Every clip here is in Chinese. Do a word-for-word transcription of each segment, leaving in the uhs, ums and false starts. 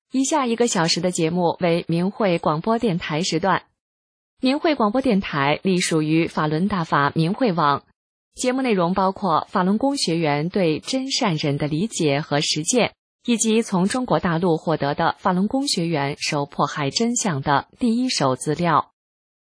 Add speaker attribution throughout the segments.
Speaker 1: 以下一个小时的节目为明慧广播电台时段。明慧广播电台隶属于法轮大法明慧网，节目内容包括法轮功学员对真善忍的理解和实践，以及从中国大陆获得的法轮功学员受迫害真相的第一手资料。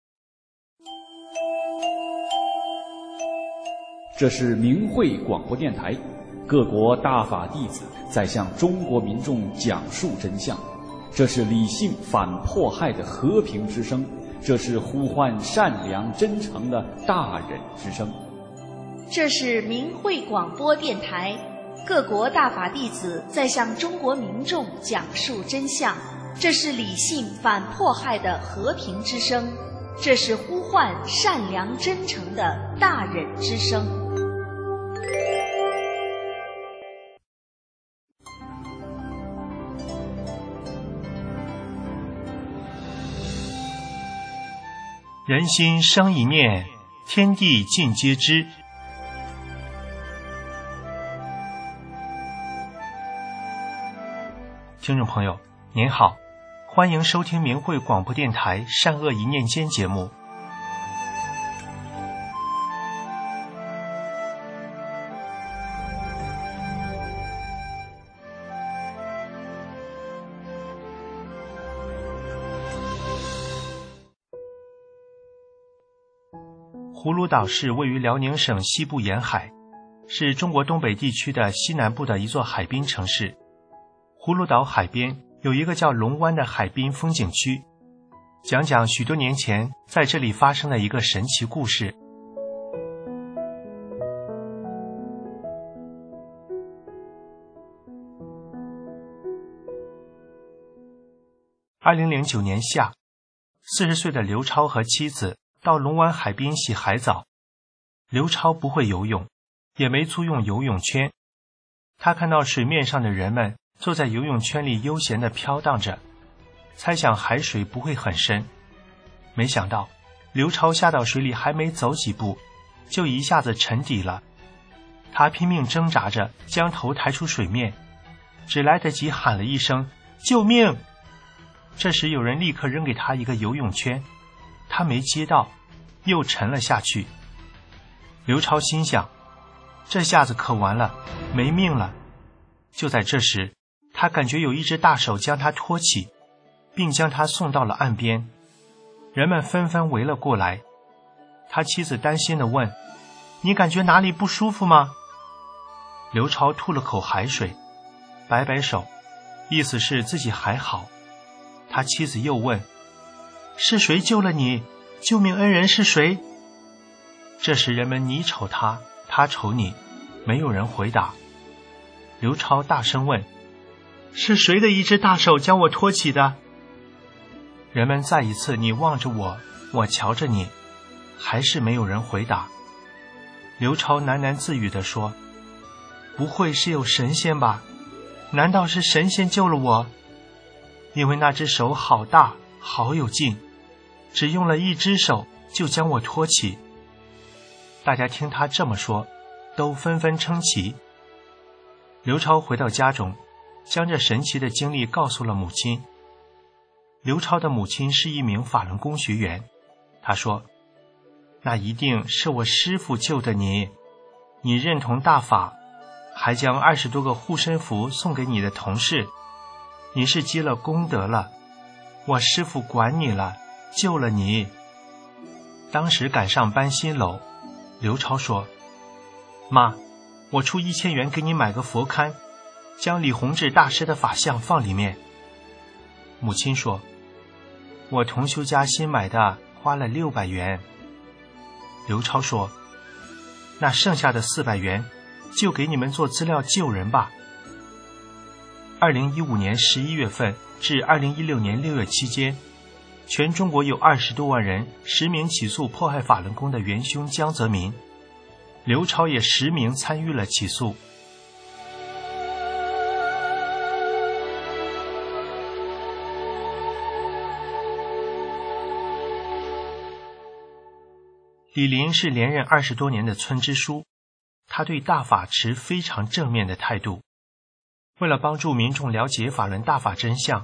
Speaker 2: 这是明慧广播电台，各国大法弟子在向中国民众讲述真相，这是理性反迫害的和平之声，这是呼唤善良真诚的大忍之声。
Speaker 3: 这是明慧广播电台，各国大法弟子在向中国民众讲述真相，这是理性反迫害的和平之声，这是呼唤善良真诚的大忍之声。
Speaker 4: 人心生一念，天地尽皆知。听众朋友您好，欢迎收听明慧广播电台善恶一念间节目。葫芦岛是位于辽宁省西部沿海，是中国东北地区的西南部的一座海滨城市。葫芦岛海边有一个叫龙湾的海滨风景区，讲讲许多年前在这里发生的一个神奇故事。二零零九年夏，四十岁的刘超和妻子到龙湾海滨洗海澡。刘超不会游泳，也没租用游泳圈。他看到水面上的人们坐在游泳圈里悠闲地飘荡着，猜想海水不会很深。没想到刘超下到水里还没走几步，就一下子沉底了。他拼命挣扎着将头抬出水面，只来得及喊了一声救命。这时有人立刻扔给他一个游泳圈，他没接到，又沉了下去。刘超心想，这下子可完了，没命了。就在这时，他感觉有一只大手将他托起，并将他送到了岸边。人们纷纷围了过来。他妻子担心地问，你感觉哪里不舒服吗？刘超吐了口海水，摆摆手，意思是自己还好。他妻子又问，是谁救了你？救命恩人是谁？这时人们你瞅他，他瞅你，没有人回答。刘超大声问，是谁的一只大手将我托起的？人们再一次你望着我，我瞧着你，还是没有人回答。刘超喃喃自语地说，不会是有神仙吧？难道是神仙救了我？因为那只手好大，好有劲，只用了一只手就将我托起。大家听他这么说，都纷纷称奇。刘超回到家中，将这神奇的经历告诉了母亲。刘超的母亲是一名法轮功学员，她说，那一定是我师父救的你，你认同大法，还将二十多个护身符送给你的同事，你是积了功德了，我师父管你了，救了你。当时赶上搬新楼，刘超说，妈，我出一千元给你买个佛龛，将李洪志大师的法像放里面。母亲说，我同修家新买的，花了六百元。刘超说，那剩下的四百元就给你们做资料救人吧。二零一五年十一月份至二零一六年六月期间，全中国有二十多万人实名起诉迫害法轮功的元凶江泽民，刘超也实名参与了起诉。李林是连任二十多年的村支书，他对大法持非常正面的态度。为了帮助民众了解法轮大法真相，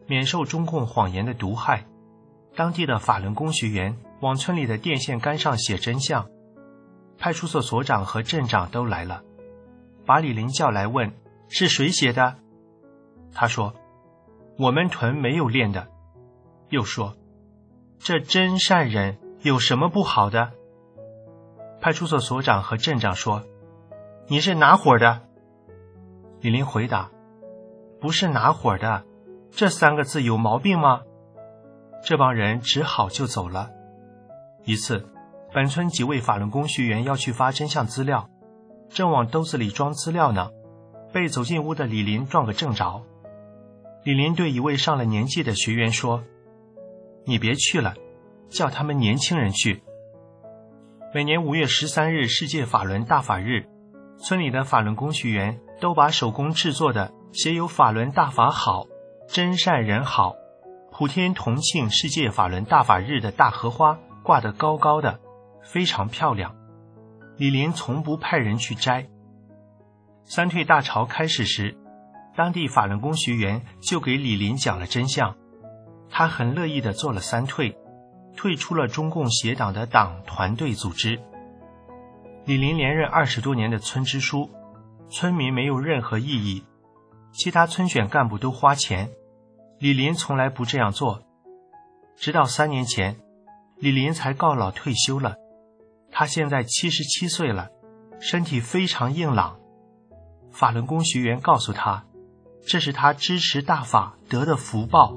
Speaker 4: 免受中共谎言的毒害。当地的法轮功学员往村里的电线杆上写真相，派出所所长和镇长都来了，把李林叫来问是谁写的。他说我们屯没有练的，又说这真善人有什么不好的？派出所所长和镇长说你是哪伙的？李林回答不是哪伙的，这三个字有毛病吗？这帮人只好就走了。一次，本村几位法轮功学员要去发真相资料，正往兜子里装资料呢，被走进屋的李林撞个正着。李林对一位上了年纪的学员说你别去了，叫他们年轻人去。每年五月十三日世界法轮大法日，村里的法轮功学员都把手工制作的写有法轮大法好、真善人好、普天同庆世界法轮大法日的大荷花挂得高高的，非常漂亮。李林从不派人去摘。三退大潮开始时，当地法轮功学员就给李林讲了真相，他很乐意地做了三退，退出了中共协党的党团队组织。李林连任二十多年的村支书，村民没有任何异议，其他村选干部都花钱，李林从来不这样做。直到三年前，李林才告老退休了，他现在七十七岁了，身体非常硬朗。法轮功学员告诉他，这是他支持大法得的福报。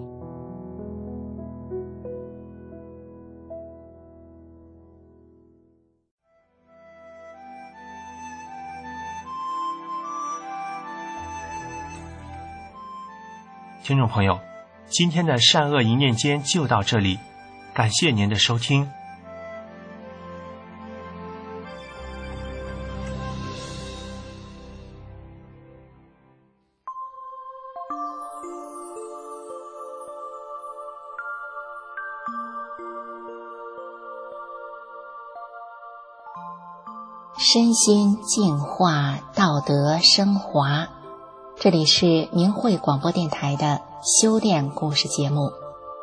Speaker 4: 听众朋友，今天的善恶一念间就到这里，感谢您的收听。
Speaker 5: 身心净化，道德升华。这里是明慧广播电台的修炼故事节目。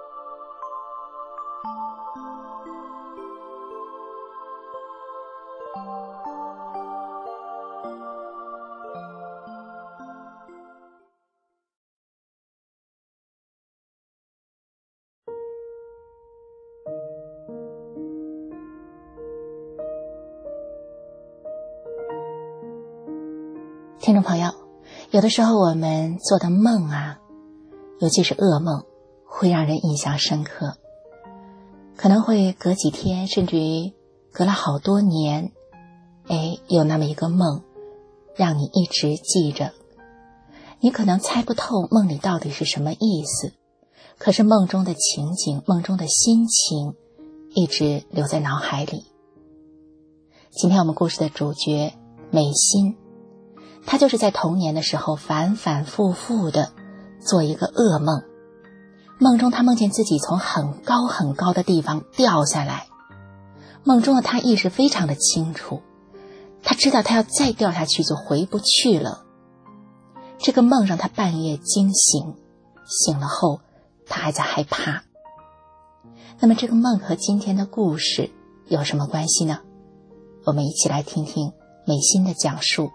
Speaker 5: 听众朋友，有的时候我们做的梦啊，尤其是噩梦，会让人印象深刻，可能会隔几天，甚至于隔了好多年，哎，有那么一个梦让你一直记着。你可能猜不透梦里到底是什么意思，可是梦中的情景，梦中的心情一直留在脑海里。今天我们故事的主角美心，他就是在童年的时候反反复复的做一个噩梦，梦中他梦见自己从很高很高的地方掉下来，梦中的他意识非常的清楚，他知道他要再掉下去就回不去了。这个梦让他半夜惊醒，醒了后他还在害怕。那么这个梦和今天的故事有什么关系呢？我们一起来听听美心的讲述。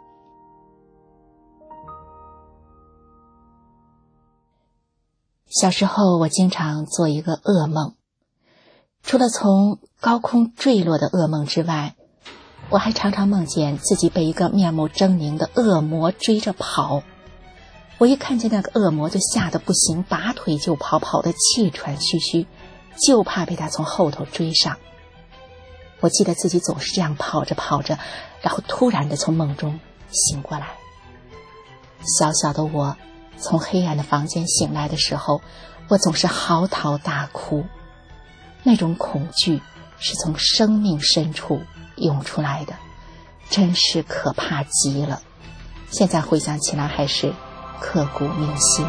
Speaker 5: 小时候我经常做一个噩梦，除了从高空坠落的噩梦之外，我还常常梦见自己被一个面目狰狞的恶魔追着跑。我一看见那个恶魔就吓得不行，拔腿就跑，跑得气喘吁吁，就怕被他从后头追上。我记得自己总是这样跑着跑着，然后突然的从梦中醒过来。小小的我从黑暗的房间醒来的时候，我总是嚎啕大哭，那种恐惧是从生命深处涌出来的，真是可怕极了。现在回想起来还是刻骨铭心。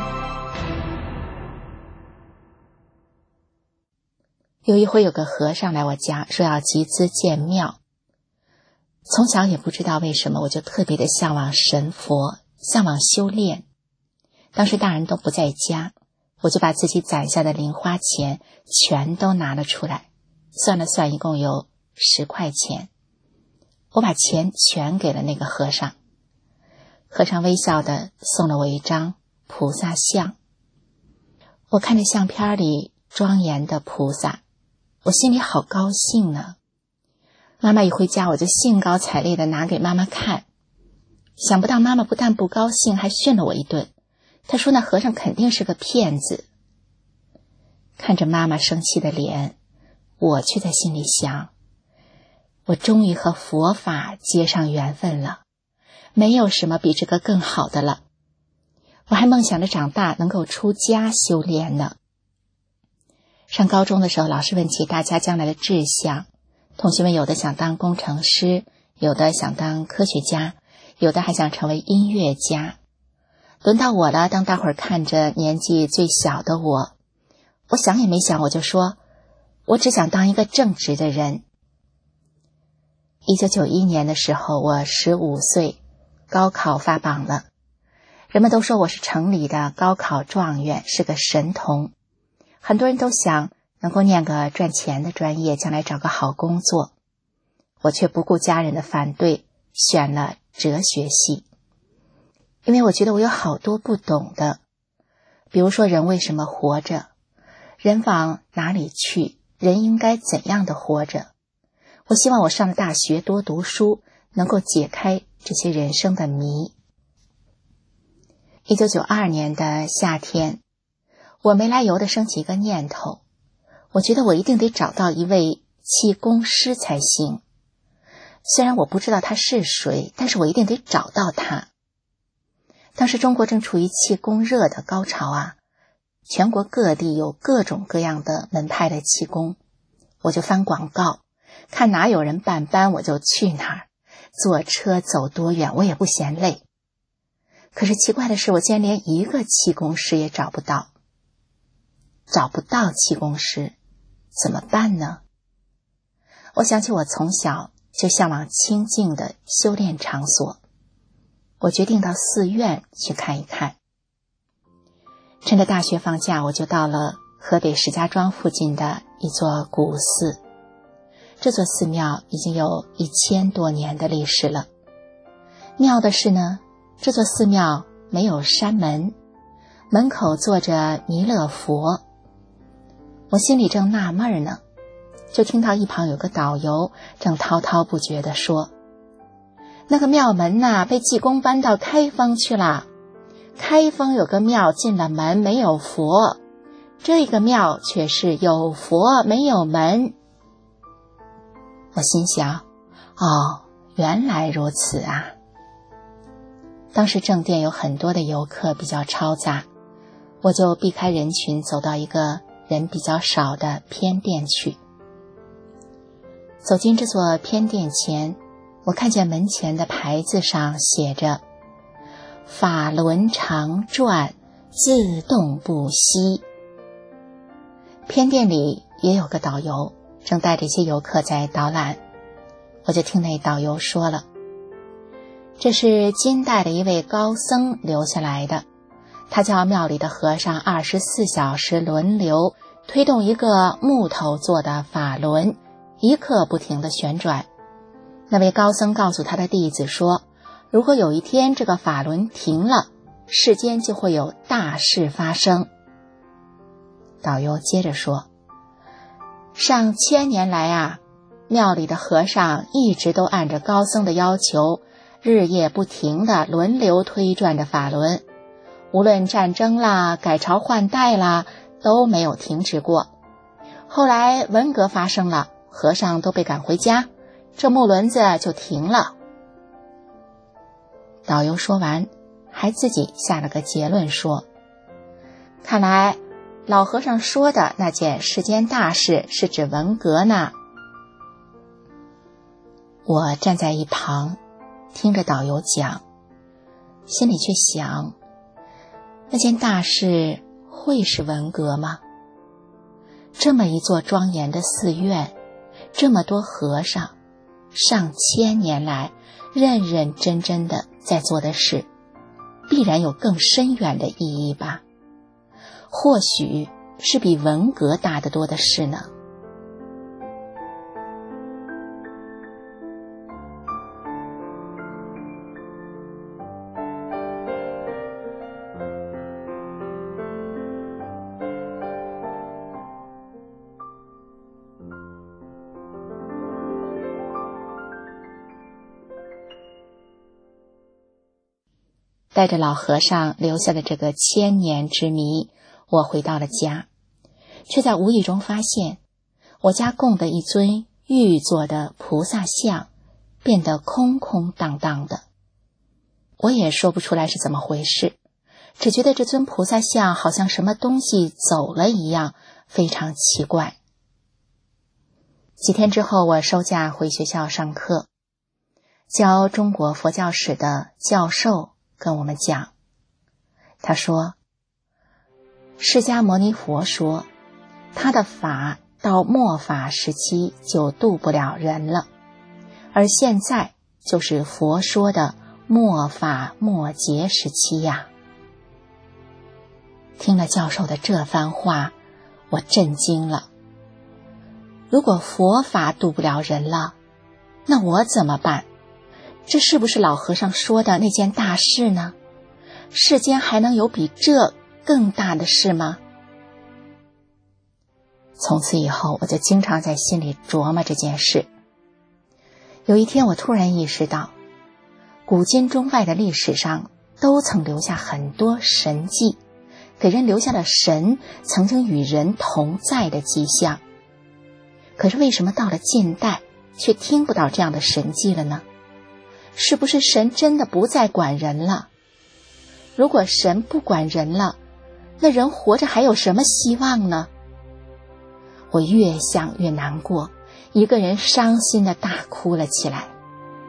Speaker 5: 有一回有个和尚来我家，说要集资建庙。从小也不知道为什么，我就特别的向往神佛，向往修炼。当时大人都不在家， 我就把自己攒下的零花钱全都拿了出来，算了算一共有十块钱。我把钱全给了那个和尚，和尚微笑地送了我一张菩萨像。我看着相片里庄严的菩萨，我心里好高兴呢。妈妈一回家，我就兴高采烈地拿给妈妈看。想不到妈妈不但不高兴，还训了我一顿。她说那和尚肯定是个骗子。看着妈妈生气的脸，我却在心里想，我终于和佛法结上缘分了，没有什么比这个更好的了。我还梦想着长大能够出家修炼呢。上高中的时候，老师问起大家将来的志向，同学们有的想当工程师，有的想当科学家，有的还想成为音乐家。轮到我了，当大伙儿看着年纪最小的我，我想也没想，我就说，我只想当一个正直的人。一九九一年的时候，我十五岁，高考发榜了。人们都说我是城里的高考状元，是个神童。很多人都想能够念个赚钱的专业，将来找个好工作。我却不顾家人的反对，选了哲学系。因为我觉得我有好多不懂的，比如说人为什么活着，人往哪里去，人应该怎样的活着。我希望我上了大学多读书，能够解开这些人生的谜。一九九二年的夏天，我没来由地升起一个念头，我觉得我一定得找到一位气功师才行。虽然我不知道他是谁，但是我一定得找到他。当时中国正处于气功热的高潮啊，全国各地有各种各样的门派的气功，我就翻广告，看哪有人办班我就去哪儿，坐车走多远我也不嫌累。可是奇怪的是，我竟然连一个气功师也找不到。找不到气功师，怎么办呢？我想起我从小就向往清静的修炼场所，我决定到寺院去看一看。趁着大学放假，我就到了河北石家庄附近的一座古寺。这座寺庙已经有一千多年的历史了。妙的是呢，这座寺庙没有山门，门口坐着弥勒佛。我心里正纳闷呢，就听到一旁有个导游正滔滔不绝地说，那个庙门呐、被济公搬到开封去了。开封有个庙进了门没有佛，这个庙却是有佛没有门。我心想，哦，原来如此啊。当时正殿有很多的游客，比较嘈杂，我就避开人群，走到一个人比较少的偏殿去。走进这座偏殿前，我看见门前的牌子上写着法轮常转，自动不息。偏殿里也有个导游，正带着一些游客在导览。我就听那导游说了，这是金代的一位高僧留下来的，他叫庙里的和尚二十四小时轮流推动一个木头做的法轮，一刻不停地旋转。那位高僧告诉他的弟子说，如果有一天这个法轮停了，世间就会有大事发生。导游接着说，上千年来啊，庙里的和尚一直都按着高僧的要求，日夜不停地轮流推转着法轮，无论战争啦、改朝换代啦，都没有停止过。后来文革发生了，和尚都被赶回家，这木轮子就停了。导游说完，还自己下了个结论说，看来老和尚说的那件世间大事是指文革呢。我站在一旁听着导游讲，心里却想，那件大事会是文革吗？这么一座庄严的寺院，这么多和尚，上千年来认认真真的在做的事，必然有更深远的意义吧。 或许是比文革大得多的事呢。带着老和尚留下的这个千年之谜，我回到了家，却在无意中发现，我家供的一尊玉做的菩萨像变得空空荡荡的。我也说不出来是怎么回事，只觉得这尊菩萨像好像什么东西走了一样，非常奇怪。几天之后，我收假回学校上课，教中国佛教史的教授跟我们讲，他说，释迦牟尼佛说，他的法到末法时期就度不了人了，而现在就是佛说的末法末劫时期呀。听了教授的这番话，我震惊了。如果佛法度不了人了，那我怎么办？这是不是老和尚说的那件大事呢？世间还能有比这更大的事吗？从此以后，我就经常在心里琢磨这件事。有一天，我突然意识到，古今中外的历史上都曾留下很多神迹，给人留下了神曾经与人同在的迹象。可是为什么到了近代，却听不到这样的神迹了呢？是不是神真的不再管人了？如果神不管人了，那人活着还有什么希望呢？我越想越难过，一个人伤心地大哭了起来。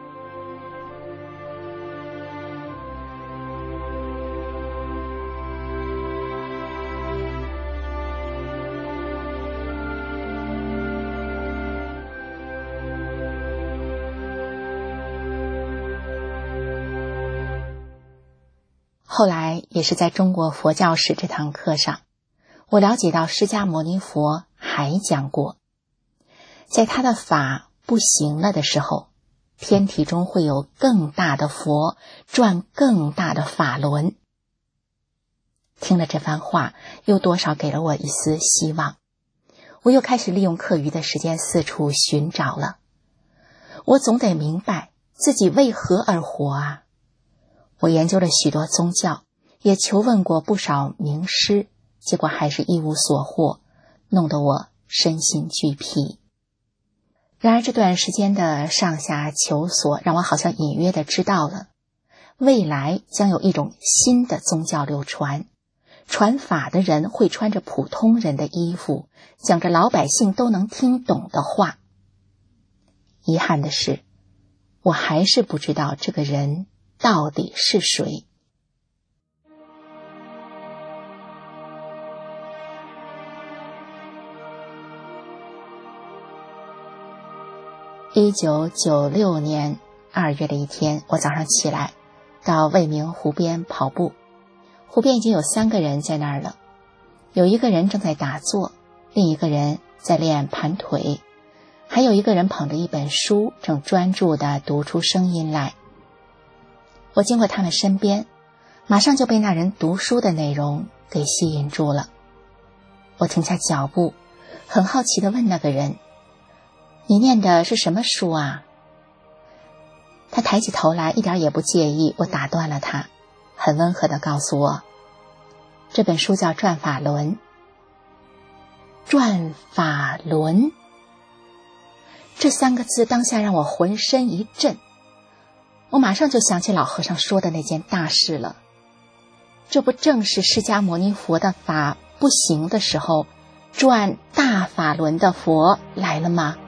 Speaker 5: 后来也是在中国佛教史这堂课上，我了解到释迦牟尼佛还讲过，在他的法不行了的时候，天体中会有更大的佛转更大的法轮。听了这番话，又多少给了我一丝希望。我又开始利用课余的时间四处寻找了。我总得明白自己为何而活啊！我研究了许多宗教，也求问过不少名师，结果还是一无所获，弄得我身心俱疲。然而这段时间的上下求索，让我好像隐约地知道了，未来将有一种新的宗教流传，传法的人会穿着普通人的衣服，讲着老百姓都能听懂的话。遗憾的是，我还是不知道这个人到底是谁。一九九六年二月的一天，我早上起来到未名湖边跑步，湖边已经有三个人在那儿了，有一个人正在打坐，另一个人在练盘腿，还有一个人捧着一本书，正专注地读出声音来。我经过他们身边，马上就被那人读书的内容给吸引住了。我停下脚步，很好奇地问那个人，你念的是什么书啊？他抬起头来，一点也不介意我打断了他，很温和地告诉我，这本书叫《转法轮》。转法轮，这三个字当下让我浑身一震。我马上就想起老和尚说的那件大事了，这不正是释迦牟尼佛的法不行的时候，转大法轮的佛来了吗？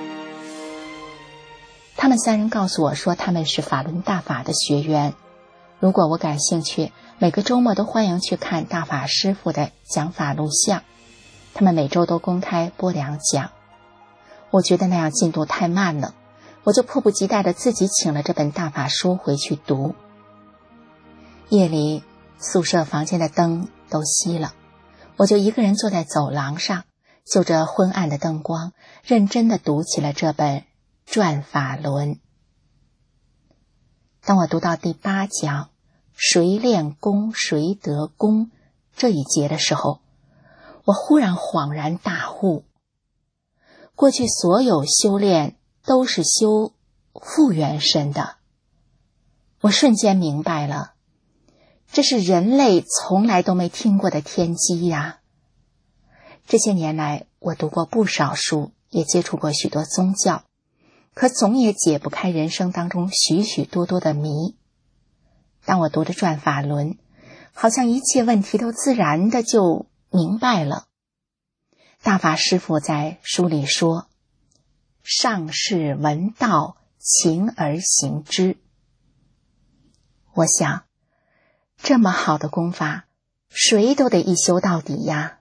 Speaker 5: 他们三人告诉我说，他们是法轮大法的学员， 如果我感兴趣，每个周末都欢迎去看大法师父的讲法录像，他们每周都公开播两讲。我觉得那样进度太慢了，我就迫不及待地自己请了这本大法书回去读。夜里宿舍房间的灯都熄了，我就一个人坐在走廊上，就着昏暗的灯光，认真地读起了这本《转法轮》。当我读到第八讲谁练功谁得功这一节的时候，我忽然恍然大悟，过去所有修炼都是修复原身的。我瞬间明白了，这是人类从来都没听过的天机呀！这些年来，我读过不少书，也接触过许多宗教，可总也解不开人生当中许许多多的谜。当我读着《转法轮》，好像一切问题都自然的就明白了。大法师父在书里说：“上士闻道，勤而行之。”我想，这么好的功法，谁都得一修到底呀。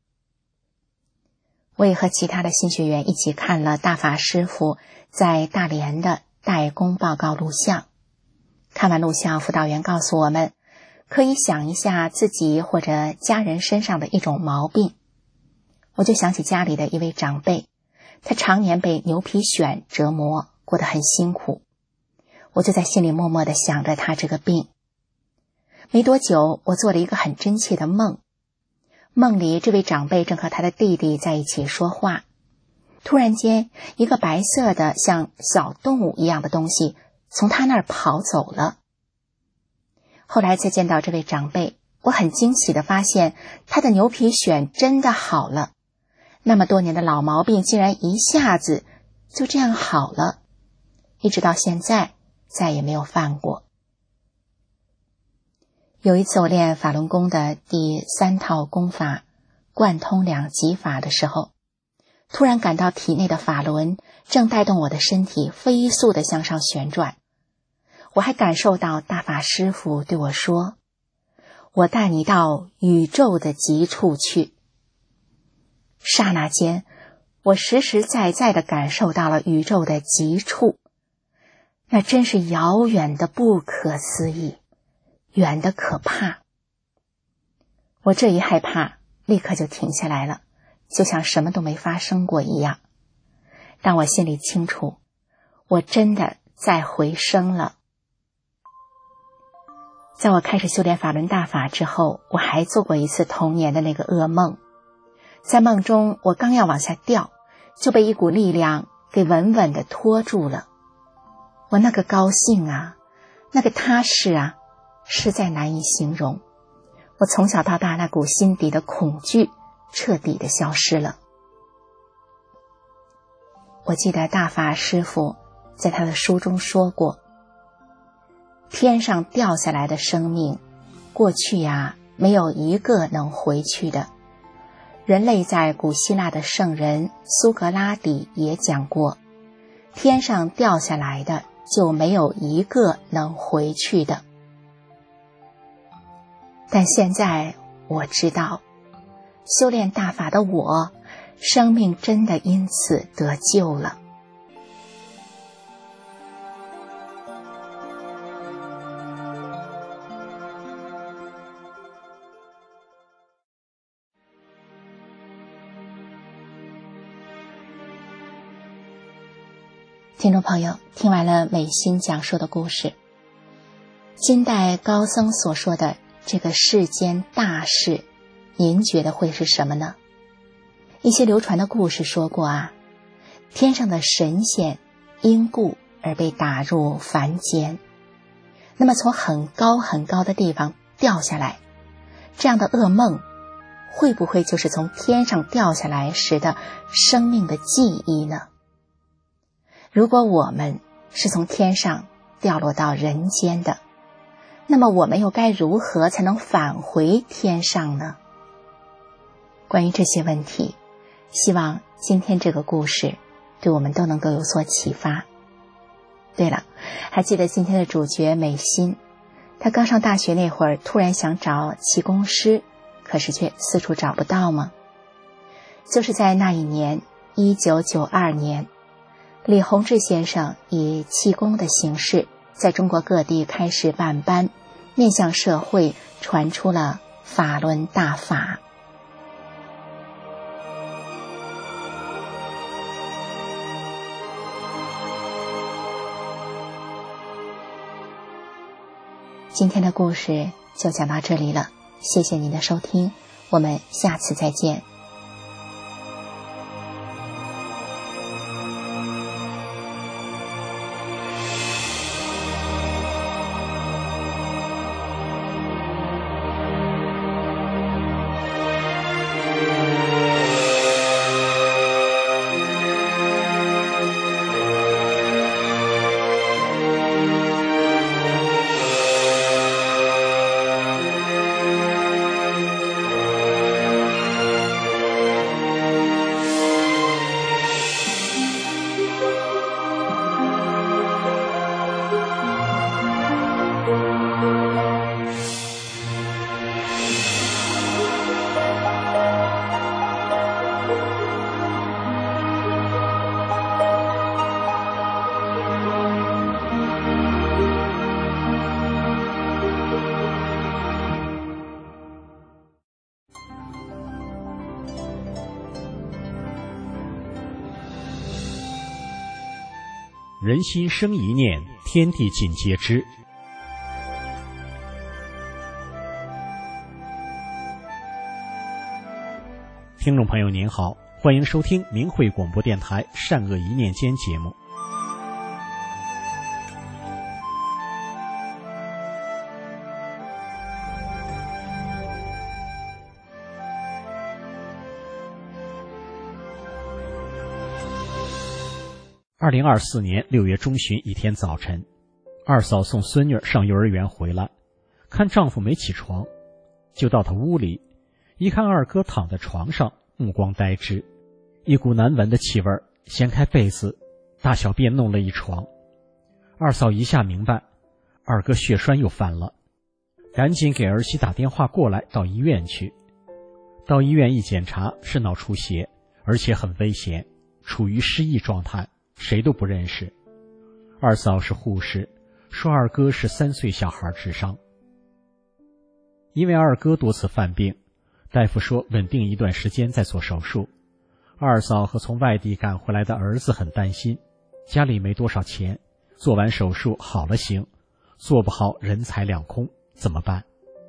Speaker 5: 我也和其他的新学员一起看了大法师父在大连的代工报告录像。看完录像，辅导员告诉我们，可以想一下自己或者家人身上的一种毛病。我就想起家里的一位长辈，他常年被牛皮癣折磨，过得很辛苦。我就在心里默默地想着他这个病。没多久，我做了一个很真切的梦。梦里这位长辈正和他的弟弟在一起说话，突然间，一个白色的像小动物一样的东西从他那儿跑走了。后来再见到这位长辈，我很惊喜地发现他的牛皮癣真的好了，那么多年的老毛病竟然一下子就这样好了，一直到现在再也没有犯过。有一次我练法轮功的第三套功法贯通两极法的时候，突然感到体内的法轮正带动我的身体飞速地向上旋转。我还感受到大法师父对我说：“我带你到宇宙的极处去。”刹那间，我实实在在地感受到了宇宙的极处，那真是遥远的不可思议，远的可怕。我这一害怕，立刻就停下来了，就像什么都没发生过一样。但我心里清楚，我真的在回升了。在我开始修炼法轮大法之后，我还做过一次童年的那个噩梦。在梦中，我刚要往下掉，就被一股力量给稳稳地拖住了。我那个高兴啊，那个踏实啊，实在难以形容。我从小到大那股心底的恐惧彻底地消失了。我记得大法师父在他的书中说过，天上掉下来的生命，过去呀，没有一个能回去的。人类在古希腊的圣人苏格拉底也讲过，天上掉下来的就没有一个能回去的。但现在我知道，修炼大法的我，生命真的因此得救了。听众朋友，听完了美心讲述的故事，金代高僧所说的这个世间大事，您觉得会是什么呢？一些流传的故事说过啊，天上的神仙因故而被打入凡间，那么从很高很高的地方掉下来，这样的噩梦会不会就是从天上掉下来时的生命的记忆呢？如果我们是从天上掉落到人间的，那么我们又该如何才能返回天上呢？关于这些问题，希望今天这个故事对我们都能够有所启发。对了，还记得今天的主角美心， 他刚上大学那会儿，突然想找气功师，可是却四处找不到吗？就是在那一年，一九九二年，李洪志先生以气功的形式，在中国各地开始办班，面向社会传出了法轮大法。今天的故事就讲到这里了，谢谢您的收听，我们下次再见。
Speaker 6: 人心生一念，天地尽皆知。听众朋友您好，欢迎收听明慧广播电台善恶一念间节目。二零二四年六月中旬一天早晨，二嫂送孙女上幼儿园回来，看丈夫没起床，就到他屋里，一看二哥躺在床上，目光呆滞，一股难闻的气味，掀开被子，大小便弄了一床。二嫂一下明白，二哥血栓又犯了，赶紧给儿媳打电话过来到医院去。到医院一检查，是脑出血，而且很危险，处于失忆状态，谁都不认识。二嫂是护士，说二哥是三岁小孩智商。因为二哥多次犯病，大夫说稳定一段时间再做手术。二嫂和从外地赶回来的儿子很担心，家里没多少钱，做完手术好了行，做不好人财两空，怎么办？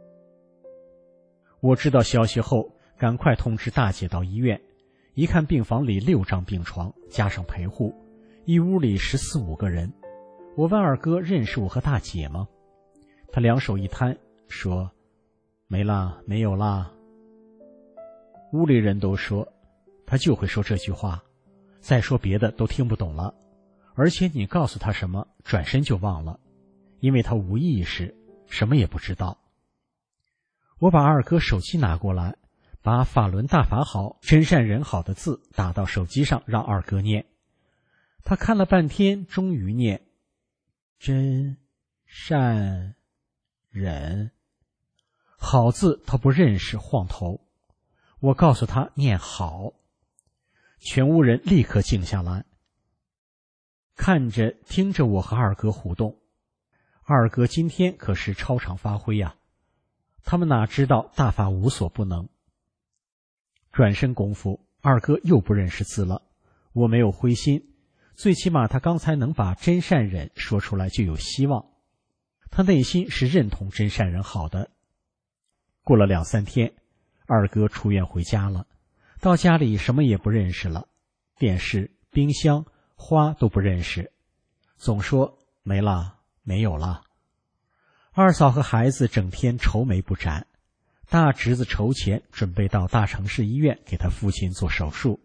Speaker 6: 我知道消息后，赶快通知大姐到医院，一看病房里六张病床，加上陪护，一屋里十四五个人。我问二哥认识我和大姐吗？他两手一摊，说没啦，没有啦。屋里人都说他就会说这句话，再说别的都听不懂了，而且你告诉他什么，转身就忘了，因为他无意识，什么也不知道。我把二哥手机拿过来，把法轮大法好，真善人好的字打到手机上，让二哥念。他看了半天，终于念真善忍好字，他不认识，晃头。我告诉他念好，全屋人立刻静下来，看着听着我和二哥互动。二哥今天可是超常发挥呀、啊，他们哪知道大法无所不能。转身功夫，二哥又不认识字了，我没有灰心，最起码他刚才能把真善忍说出来就有希望，他内心是认同真善人好的。过了两三天，二哥出院回家了，到家里什么也不认识了，电视、冰箱、花都不认识，总说没了，没有了。二嫂和孩子整天愁眉不展，大侄子筹钱准备到大城市医院给他父亲做手术。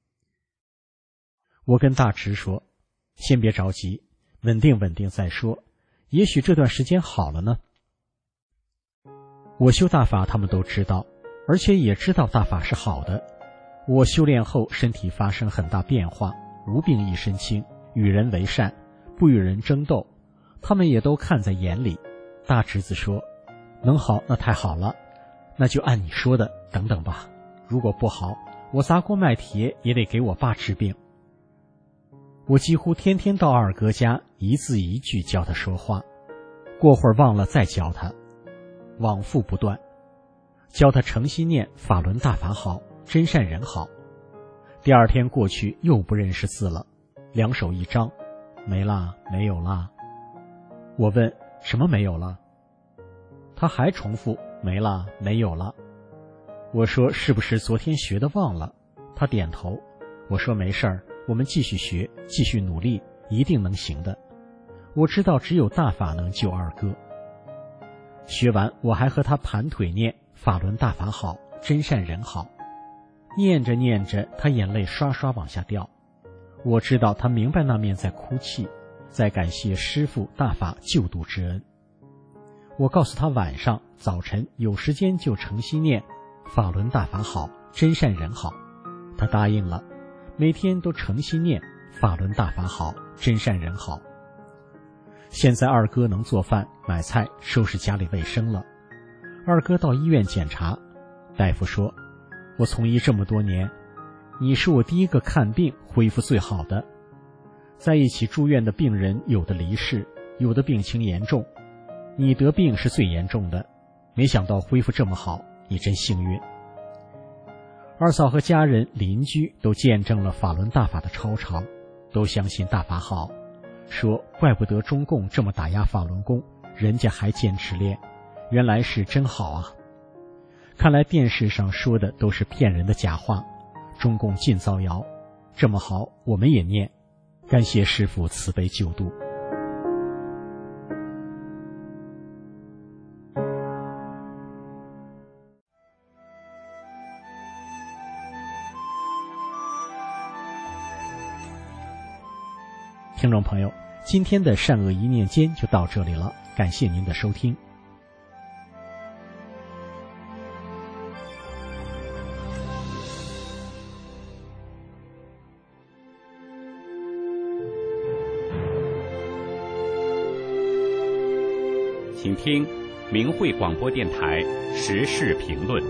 Speaker 6: 我跟大侄说，先别着急，稳定稳定再说，也许这段时间好了呢。我修大法他们都知道，而且也知道大法是好的。我修炼后身体发生很大变化，无病一身轻，与人为善，不与人争斗，他们也都看在眼里。 大侄子说，能好那太好了，那就按你说的等等吧，如果不好，我砸锅卖铁也得给我爸治病。我几乎天天到二哥家，一字一句教他说话，过会儿忘了再教他，往复不断，教他诚心念法轮大法好，真善人好。第二天过去又不认识字了，两手一张，没啦，没有啦。我问什么没有了？他还重复没啦，没有了。我说是不是昨天学的忘了？他点头。我说没事儿，我们继续学，继续努力，一定能行的。我知道只有大法能救二哥。学完我还和他盘腿念法轮大法好，真善人好。念着念着，他眼泪刷刷往下掉。我知道他明白那面在哭泣，在感谢师父大法救度之恩。我告诉他晚上早晨有时间就诚心念法轮大法好，真善人好。他答应了，每天都诚心念法轮大法好，真善人好。现在二哥能做饭买菜收拾家里卫生了。二哥到医院检查，大夫说，我从医这么多年，你是我第一个看病恢复最好的。在一起住院的病人有的离世，有的病情严重，你得病是最严重的，没想到恢复这么好，你真幸运。二嫂和家人邻居都见证了法轮大法的超常，都相信大法好，说怪不得中共这么打压法轮功，人家还坚持练，原来是真好啊。看来电视上说的都是骗人的假话，中共尽造谣，这么好我们也念，感谢师父慈悲救度。听众朋友，今天的善恶一念间就到这里了，感谢您的收听。
Speaker 7: 请听明慧广播电台时事评论。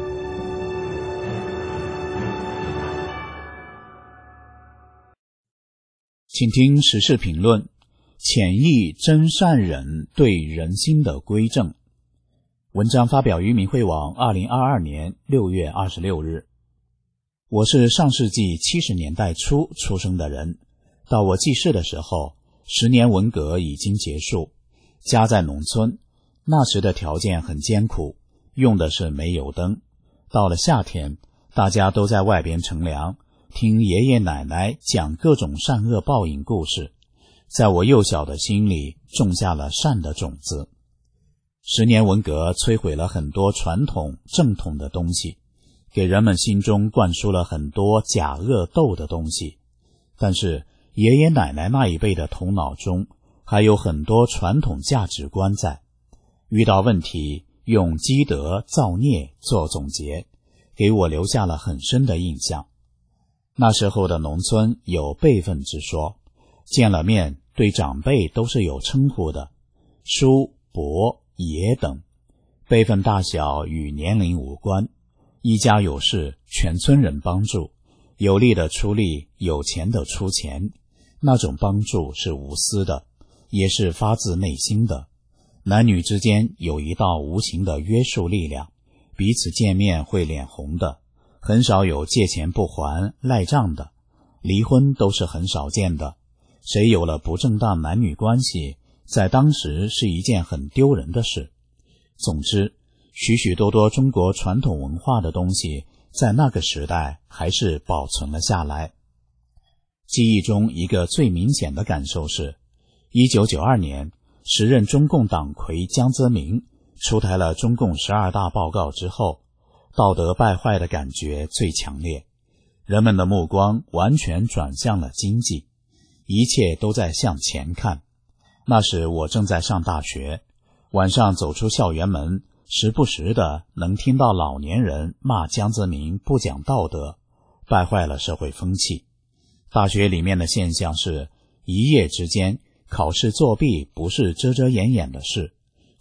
Speaker 8: 请听时事评论：潜意真善忍对人心的归正。文章发表于明慧网二零二二年六月二十六日。我是上世纪七十年代初出生的人，到我记事的时候，十年文革已经结束，家在农村，那时的条件很艰苦，用的是煤油灯。到了夏天，大家都在外边乘凉，听爷爷奶奶讲各种善恶报应故事，在我幼小的心里种下了善的种子。十年文革摧毁了很多传统正统的东西，给人们心中灌输了很多假恶斗的东西，但是爷爷奶奶那一辈的头脑中还有很多传统价值观在，遇到问题用积德造孽做总结，给我留下了很深的印象。那时候的农村有辈分之说，见了面对长辈都是有称呼的，叔、伯、爷等，辈分大小与年龄无关，一家有事全村人帮助，有力的出力，有钱的出钱，那种帮助是无私的，也是发自内心的。男女之间有一道无形的约束力量，彼此见面会脸红的，很少有借钱不还赖账的，离婚都是很少见的。谁有了不正当男女关系，在当时是一件很丢人的事。总之，许许多多中国传统文化的东西在那个时代还是保存了下来。记忆中一个最明显的感受是，一九九二年时任中共党魁江泽民出台了中共十二大报告之后，道德败坏的感觉最强烈，人们的目光完全转向了经济，一切都在向前看。那时我正在上大学，晚上走出校园门，时不时的能听到老年人骂江泽民不讲道德，败坏了社会风气。大学里面的现象是，一夜之间考试作弊不是遮遮掩掩的事，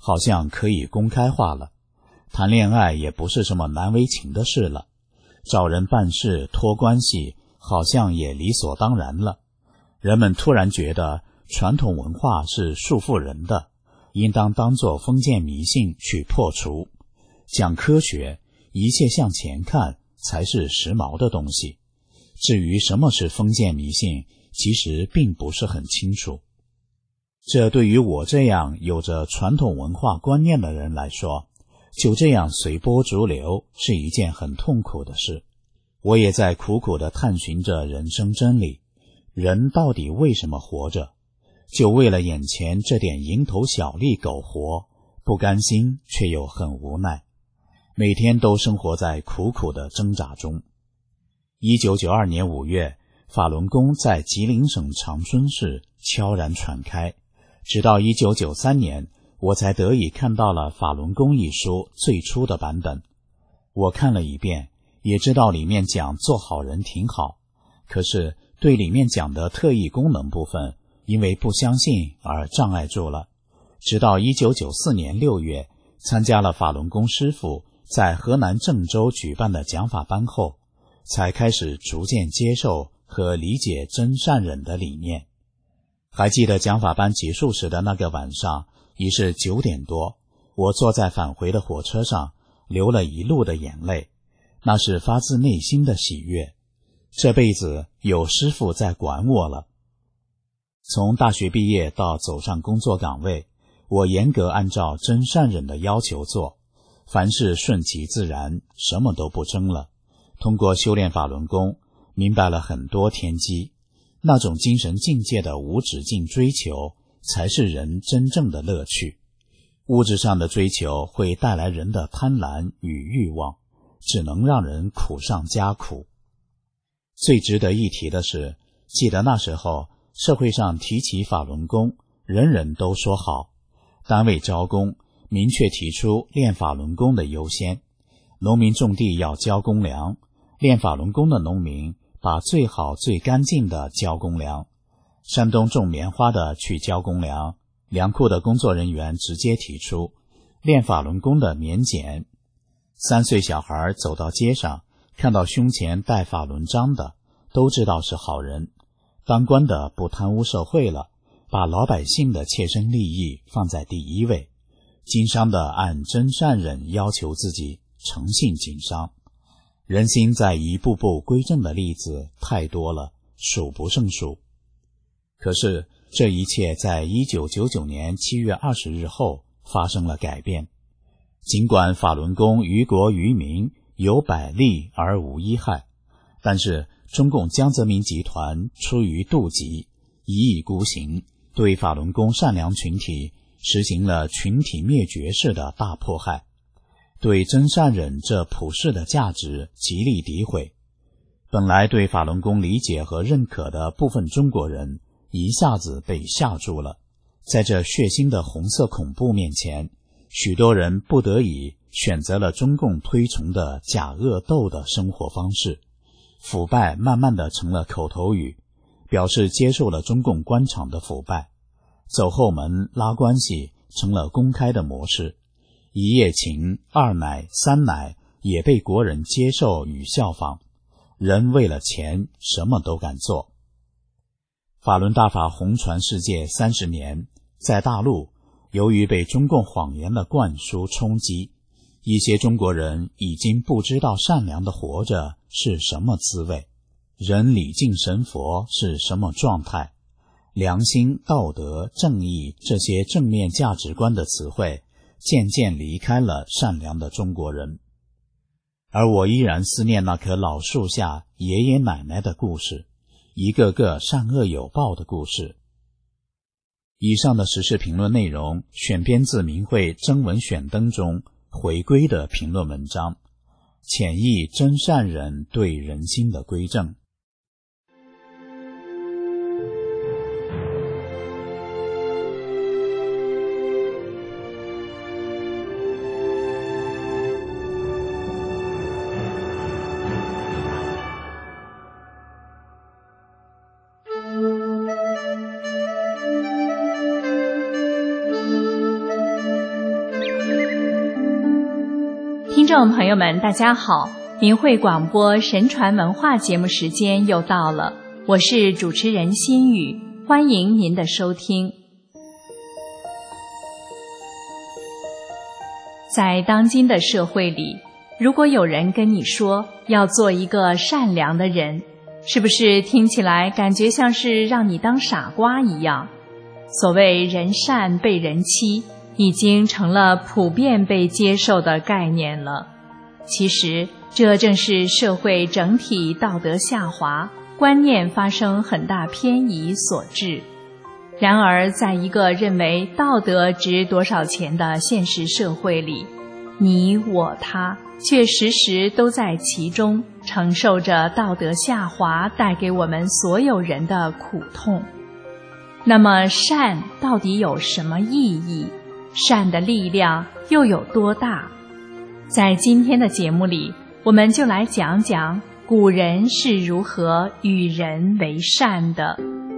Speaker 8: 好像可以公开化了，谈恋爱也不是什么难为情的事了，找人办事托关系好像也理所当然了。人们突然觉得传统文化是束缚人的，应当当作封建迷信去破除。讲科学，一切向前看才是时髦的东西。至于什么是封建迷信，其实并不是很清楚。这对于我这样有着传统文化观念的人来说，就这样随波逐流是一件很痛苦的事。我也在苦苦地探寻着人生真理，人到底为什么活着？就为了眼前这点蝇头小利苟活，不甘心却又很无奈，每天都生活在苦苦的挣扎中。一九九二年五月，法轮功在吉林省长春市悄然传开，直到一九九三年，我才得以看到了《法轮功》一书最初的版本。我看了一遍，也知道里面讲做好人挺好，可是对里面讲的特异功能部分，因为不相信而障碍住了。直到一九九四年六月，参加了法轮功师傅在河南郑州举办的讲法班后，才开始逐渐接受和理解真善忍的理念。还记得讲法班结束时的那个晚上，已是九点多，我坐在返回的火车上，流了一路的眼泪，那是发自内心的喜悦。这辈子有师傅在管我了。从大学毕业到走上工作岗位，我严格按照真善忍的要求做，凡事顺其自然，什么都不争了。通过修炼法轮功，明白了很多天机，那种精神境界的无止境追求，才是人真正的乐趣。物质上的追求会带来人的贪婪与欲望，只能让人苦上加苦。最值得一提的是，记得那时候社会上提起法轮功，人人都说好，单位招工明确提出练法轮功的优先，农民种地要交公粮，练法轮功的农民把最好最干净的交公粮，山东种棉花的去交公粮，粮库的工作人员直接提出练法轮功的免检。三岁小孩走到街上，看到胸前戴法轮章的，都知道是好人。当官的不贪污受贿了，把老百姓的切身利益放在第一位。经商的按真善忍要求自己，诚信经商。人心在一步步归正的例子太多了，数不胜数。可是这一切在一九九九年七月二十日后发生了改变。尽管法轮功于国于民有百利而无一害，但是中共江泽民集团出于妒忌，一意孤行，对法轮功善良群体实行了群体灭绝式的大迫害，对真善忍这普世的价值极力诋毁。本来对法轮功理解和认可的部分中国人一下子被吓住了。在这血腥的红色恐怖面前，许多人不得已选择了中共推崇的假恶斗的生活方式，腐败慢慢的成了口头语，表示接受了中共官场的腐败。走后门拉关系成了公开的模式，一夜情、二奶、三奶也被国人接受与效仿。人为了钱什么都敢做。法轮大法红传世界三十年，在大陆由于被中共谎言的灌输冲击，一些中国人已经不知道善良的活着是什么滋味，人礼敬神佛是什么状态，良心、道德、正义这些正面价值观的词汇渐渐离开了善良的中国人。而我依然思念那棵老树下爷爷奶奶的故事，一个个善恶有报的故事。以上的时事评论内容选编自明慧征文选登中回归的评论文章，潜意真善忍对人心的归正。
Speaker 9: 众朋友们，大家好，明慧广播神传文化节目时间又到了，我是主持人心雨，欢迎您的收听。在当今的社会里，如果有人跟你说要做一个善良的人，是不是听起来感觉像是让你当傻瓜一样？所谓人善被人欺，已经成了普遍被接受的概念了。其实这正是社会整体道德下滑，观念发生很大偏移所致。然而在一个认为道德值多少钱的现实社会里，你我他却时时都在其中承受着道德下滑带给我们所有人的苦痛。那么善到底有什么意义？善的力量又有多大？在今天的节目里，我们就来讲讲古人是如何与人为善的。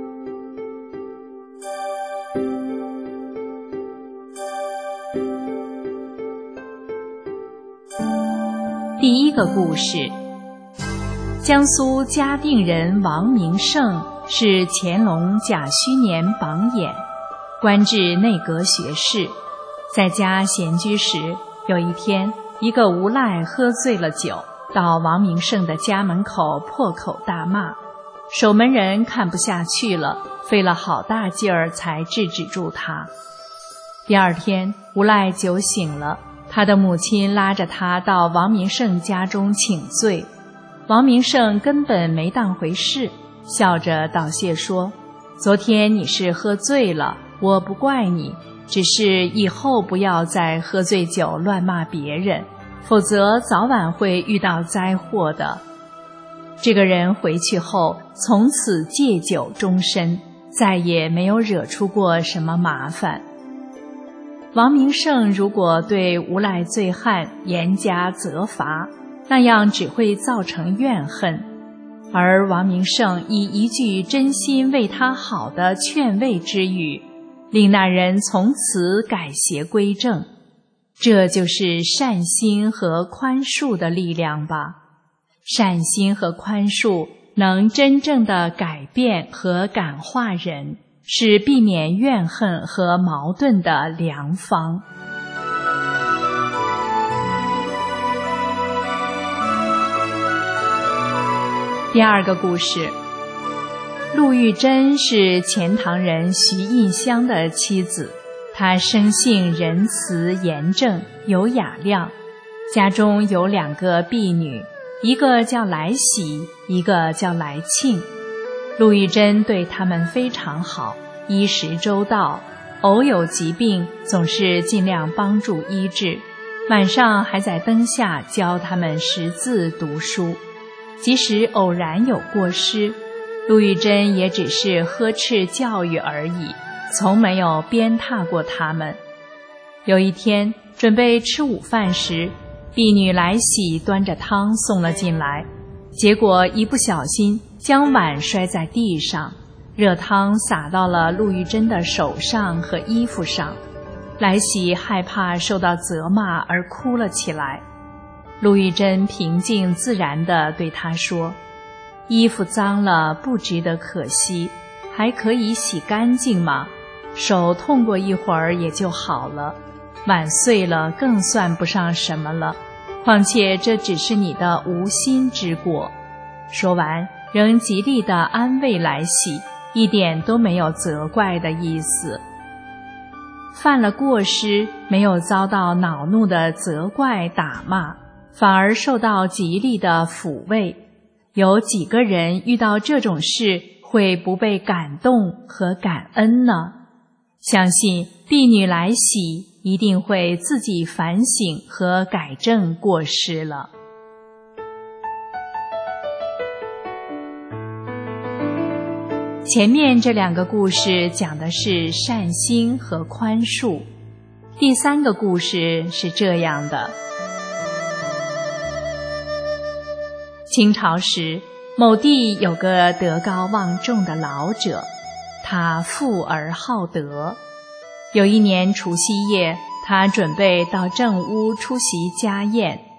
Speaker 9: 第一个故事，江苏嘉定人王明胜是乾隆甲戌年榜眼，官至内阁学士。在家闲居时，有一天，一个无赖喝醉了酒，到王明胜的家门口破口大骂。守门人看不下去了，费了好大劲儿才制止住他。第二天，无赖酒醒了，他的母亲拉着他到王明胜家中请罪。王明胜根本没当回事，笑着道谢说：“昨天你是喝醉了，我不怪你，只是以后不要再喝醉酒乱骂别人，否则早晚会遇到灾祸的。”这个人回去后，从此戒酒终身，再也没有惹出过什么麻烦。王明胜如果对无赖醉汉严加责罚，那样只会造成怨恨，而王明胜以一句真心为他好的劝慰之语，令那人从此改邪归正。这就是善心和宽恕的力量吧。善心和宽恕能真正的改变和感化人，是避免怨恨和矛盾的良方。第二个故事，陆玉珍是钱塘人徐印香的妻子，她生性仁慈严正，有雅量，家中有两个婢女，一个叫来喜，一个叫来庆。陆玉珍对他们非常好，衣食周到，偶有疾病总是尽量帮助医治，晚上还在灯下教他们识字读书。即使偶然有过失，陆玉珍也只是呵斥教育而已，从没有鞭挞过他们。有一天准备吃午饭时，婢女来喜端着汤送了进来，结果一不小心将碗摔在地上，热汤洒到了陆玉珍的手上和衣服上。来喜害怕受到责骂而哭了起来。陆玉珍平静自然地对他说：“衣服脏了不值得可惜，还可以洗干净嘛，手痛过一会儿也就好了，碗碎了更算不上什么了，况且这只是你的无心之过。”说完仍极力地安慰来喜，一点都没有责怪的意思。犯了过失，没有遭到恼怒的责怪打骂，反而受到极力的抚慰。有几个人遇到这种事会不被感动和感恩呢？相信婢女来喜一定会自己反省和改正过失了。前面这两个故事讲的是善心和宽恕，第三个故事是这样的。清朝时，某地有个德高望重的老者，他富而好德。有一年除夕夜，他准备到正屋出席家宴，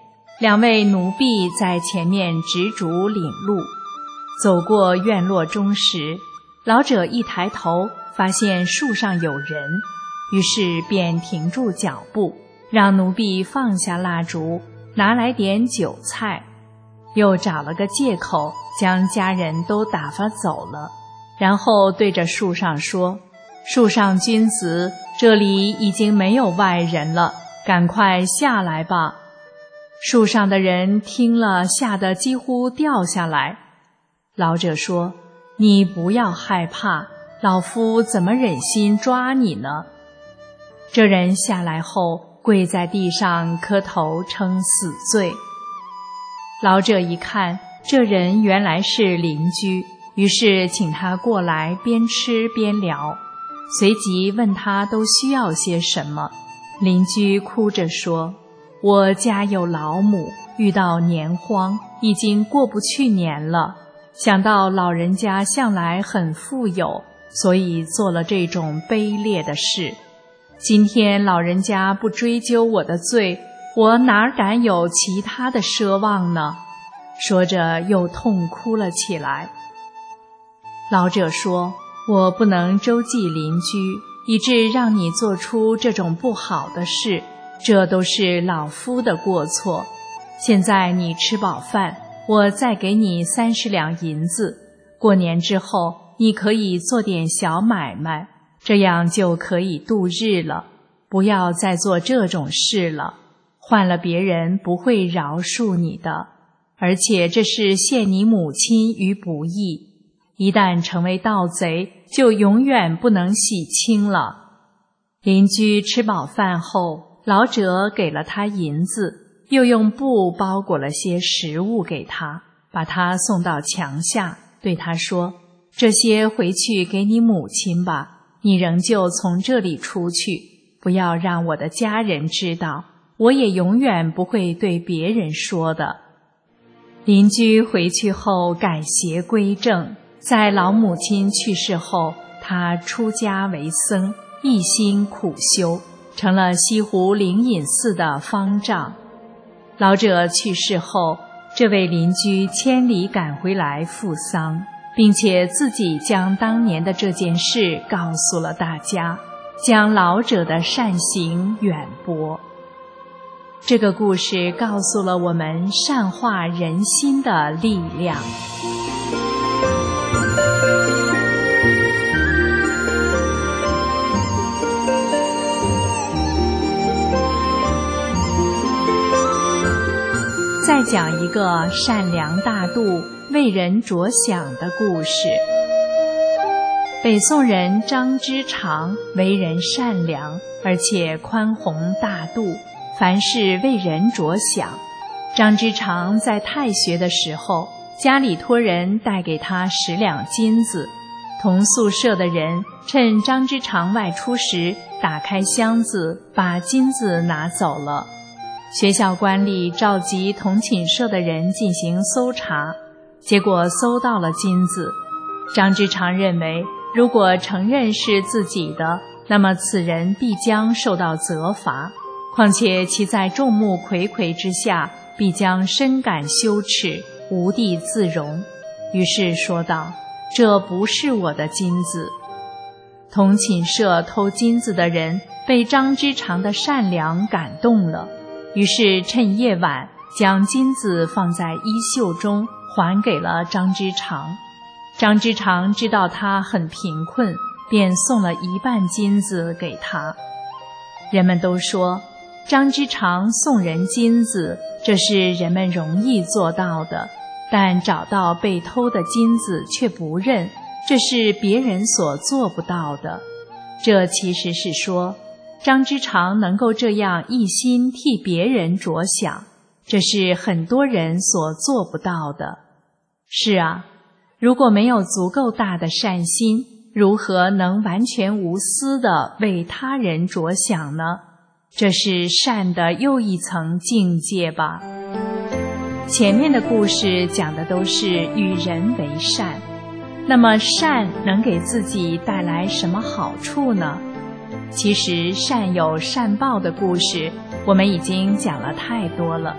Speaker 9: 两位奴婢在前面执烛领路。走过院落中时，老者一抬头发现树上有人，于是便停住脚步，让奴婢放下蜡烛，拿来点酒菜，又找了个借口将家人都打发走了，然后对着树上说：树上君子，这里已经没有外人了，赶快下来吧。树上的人听了，吓得几乎掉下来。老者说：你不要害怕，老夫怎么忍心抓你呢？这人下来后跪在地上磕头称死罪。老者一看这人原来是邻居，于是请他过来边吃边聊，随即问他都需要些什么。邻居哭着说：我家有老母，遇到年荒，已经过不去年了，想到老人家向来很富有，所以做了这种卑劣的事。今天老人家不追究我的罪，我哪敢有其他的奢望呢？说着又痛哭了起来。老者说：我不能周济邻居，以致让你做出这种不好的事，这都是老夫的过错。现在你吃饱饭，我再给你三十两银子，过年之后你可以做点小买卖，这样就可以度日了。不要再做这种事了，换了别人不会饶恕你的，而且这是陷你母亲于不义。一旦成为盗贼，就永远不能洗清了。邻居吃饱饭后，老者给了他银子，又用布包裹了些食物给他，把他送到墙下，对他说：这些回去给你母亲吧，你仍旧从这里出去，不要让我的家人知道，我也永远不会对别人说的。邻居回去后改邪归正，在老母亲去世后，他出家为僧，一心苦修，成了西湖灵隐寺的方丈。老者去世后，这位邻居千里赶回来赴丧，并且自己将当年的这件事告诉了大家，将老者的善行远播。这个故事告诉了我们善化人心的力量。再讲一个善良大度、为人着想的故事。北宋人张之常为人善良，而且宽宏大度，凡事为人着想。张之常在太学的时候，家里托人带给他十两金子，同宿舍的人趁张之常外出时，打开箱子，把金子拿走了。学校官吏召集同寝舍的人进行搜查，结果搜到了金子。张之常认为，如果承认是自己的，那么此人必将受到责罚，况且其在众目睽睽之下，必将深感羞耻，无地自容。于是说道：这不是我的金子。同寝舍偷金子的人被张之常的善良感动了，于是趁夜晚将金子放在衣袖中，还给了张之常。张之常知道他很贫困，便送了一半金子给他。人们都说，张之常送人金子，这是人们容易做到的，但找到被偷的金子却不认，这是别人所做不到的。这其实是说，张之常能够这样一心替别人着想，这是很多人所做不到的。是啊，如果没有足够大的善心，如何能完全无私地为他人着想呢？这是善的又一层境界吧。前面的故事讲的都是与人为善，那么善能给自己带来什么好处呢？其实善有善报的故事我们已经讲了太多了，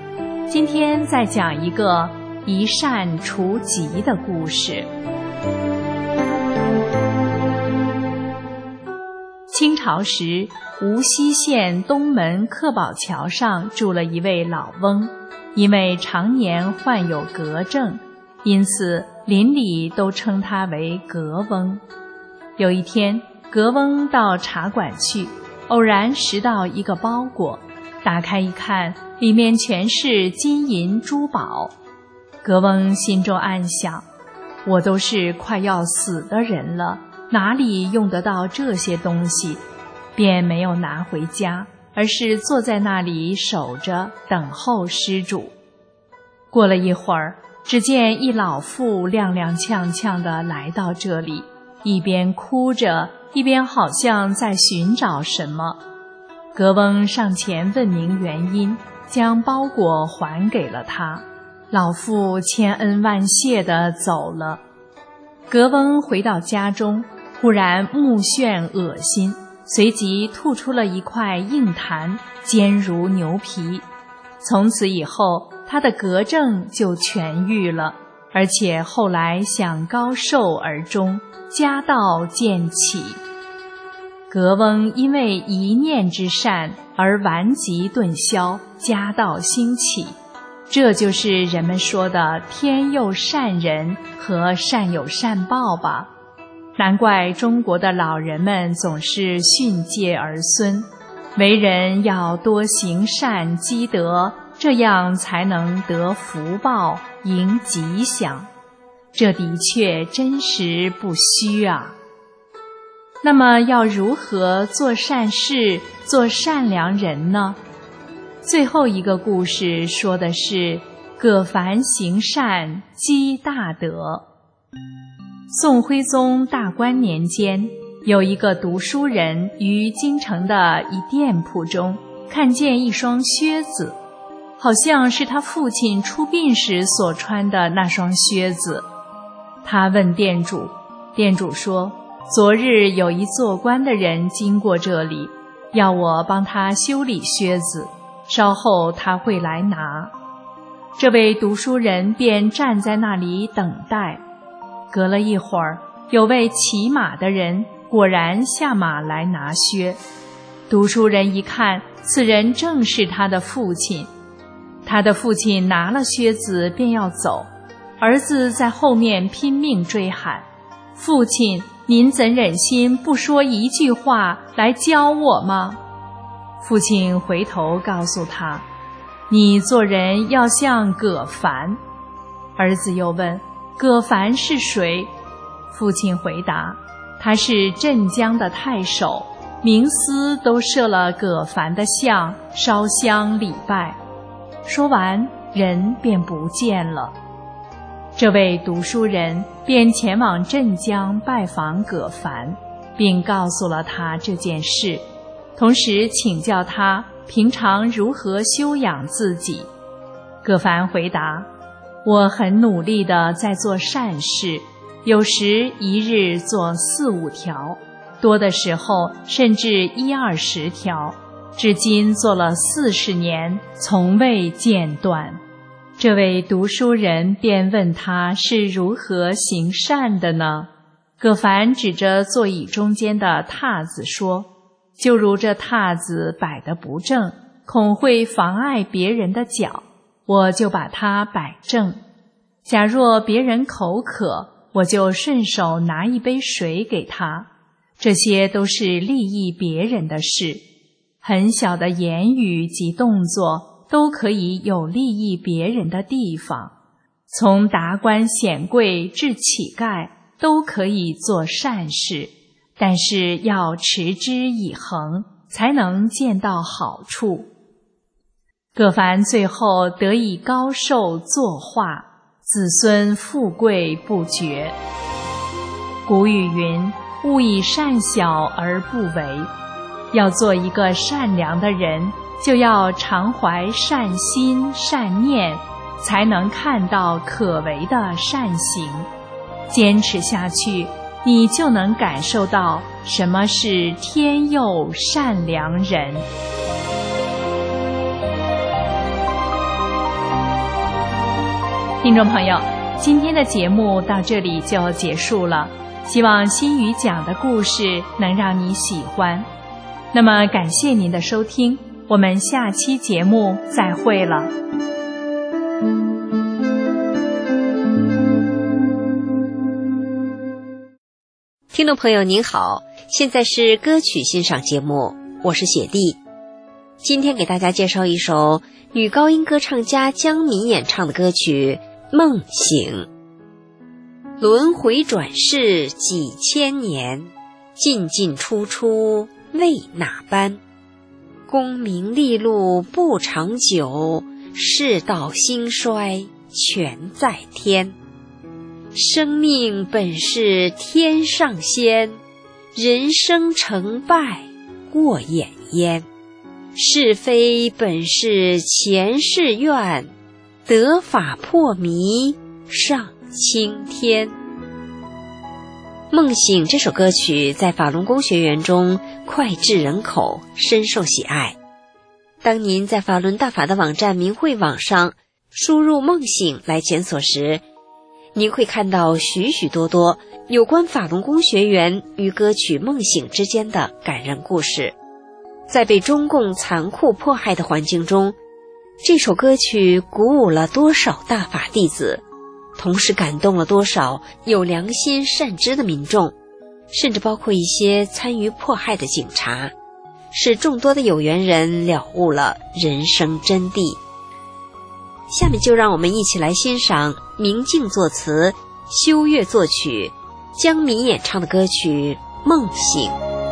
Speaker 9: 今天再讲一个一善除疾的故事。清朝时，无锡县东门克宝桥上住了一位老翁，因为常年患有嗝症，因此邻里都称他为嗝翁。有一天，嗝翁到茶馆去，偶然拾到一个包裹，打开一看，里面全是金银珠宝。嗝翁心中暗想，我都是快要死的人了，哪里用得到这些东西，便没有拿回家，而是坐在那里守着，等候施主。过了一会儿，只见一老妇踉踉跄跄地来到这里，一边哭着，一边好像在寻找什么。嗝翁上前问明原因，将包裹还给了他。老妇千恩万谢地走了。嗝翁回到家中，忽然目眩恶心，随即吐出了一块硬痰，坚如牛皮。从此以后，他的嗝症就痊愈了，而且后来想高寿而终，家道渐起。嗝翁因为一念之善而顽疾顿消，家道兴起，这就是人们说的天佑善人和善有善报吧。难怪中国的老人们总是训诫儿孙，为人要多行善积德，这样才能得福报，迎吉祥。这的确真实不虚啊。那么要如何做善事，做善良人呢？最后一个故事说的是葛凡行善积大德。宋徽宗大观年间，有一个读书人于京城的一店铺中看见一双靴子，好像是他父亲出殡时所穿的那双靴子。他问店主，店主说，昨日有一做官的人经过这里，要我帮他修理靴子，稍后他会来拿。这位读书人便站在那里等待。隔了一会儿，有位骑马的人果然下马来拿靴。读书人一看，此人正是他的父亲。他的父亲拿了靴子便要走，儿子在后面拼命追喊，父亲，您怎忍心不说一句话来教我吗？父亲回头告诉他，你做人要像葛凡。儿子又问，葛凡是谁？父亲回答，他是镇江的太守，冥司都设了葛凡的像，烧香礼拜。说完，人便不见了。这位读书人便前往镇江拜访葛凡，并告诉了他这件事，同时请教他平常如何修养自己。葛凡回答，我很努力地在做善事，有时一日做四五条，多的时候甚至一二十条，至今做了四十年，从未间断。这位读书人便问他是如何行善的呢？葛凡指着座椅中间的榻子说，就如这榻子摆得不正，恐会妨碍别人的脚，我就把它摆正。假若别人口渴，我就顺手拿一杯水给他。这些都是利益别人的事，很小的言语及动作都可以有利益别人的地方。从达官显贵至乞丐都可以做善事，但是要持之以恒，才能见到好处。葛凡最后得以高寿作化，子孙富贵不绝。古语云，勿以善小而不为。要做一个善良的人，就要常怀善心善念，才能看到可为的善行。坚持下去，你就能感受到什么是天佑善良人。 听众朋友，今天的节目到这里就结束了，希望心语讲的故事能让你喜欢。那么感谢您的收听，我们下期节目再会了。
Speaker 10: 听众朋友您好，现在是歌曲欣赏节目，我是雪莉。今天给大家介绍一首女高音歌唱家江敏演唱的歌曲《梦醒》。轮回转世几千年，进进出出为哪般？功名利禄不长久，世道兴衰全在天。生命本是天上仙，人生成败过眼烟。是非本是前世愿，得法破迷上青天。梦醒这首歌曲在法轮功学员中脍炙人口，深受喜爱。当您在法轮大法的网站明慧网上输入梦醒来检索时，您会看到许许多多有关法轮功学员与歌曲《梦醒》之间的感人故事。在被中共残酷迫害的环境中，这首歌曲鼓舞了多少大法弟子，同时感动了多少有良心善知的民众，甚至包括一些参与迫害的警察，使众多的有缘人了悟了人生真谛。下面就让我们一起来欣赏明镜作词、修月作曲、江敏演唱的歌曲《梦醒》。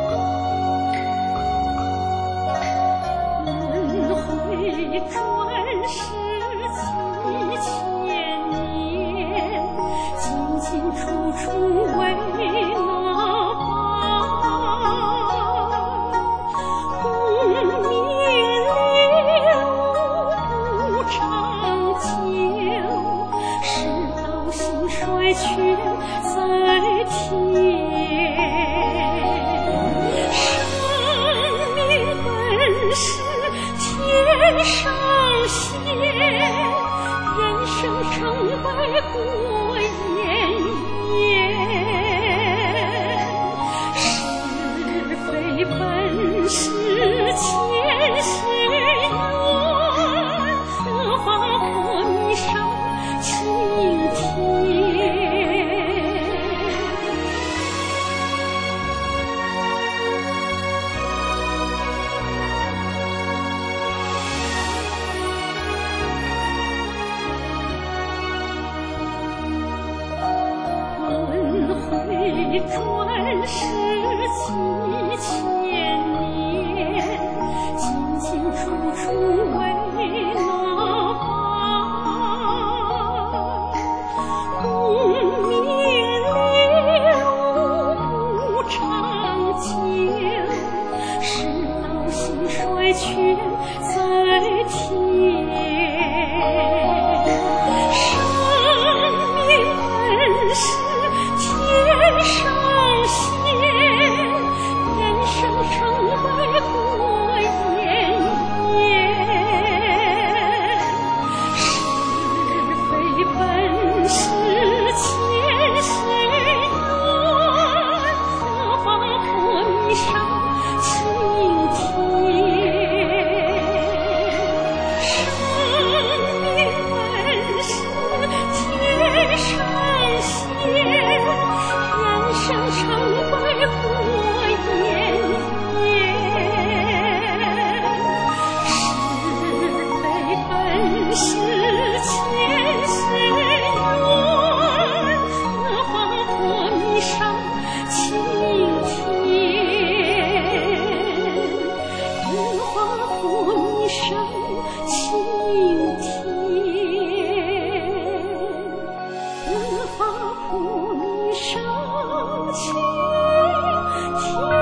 Speaker 11: 转世几千年，进进出出为哪般？功名利禄不长久，世道兴衰全在天。生命本是天上仙，人生成败过眼烟。是非本是前世缘，得法破迷上青天。生命本是天上仙，人生成败过眼烟。是非本是前世缘，得法破迷上青天。得法破迷上青天，得法破迷上青天。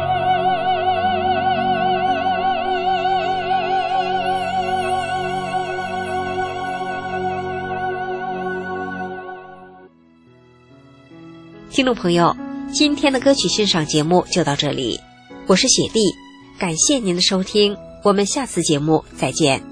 Speaker 10: 听众朋友，今天的歌曲欣赏节目就到这里，我是雪莉，感谢您的收听，我们下次节目再见。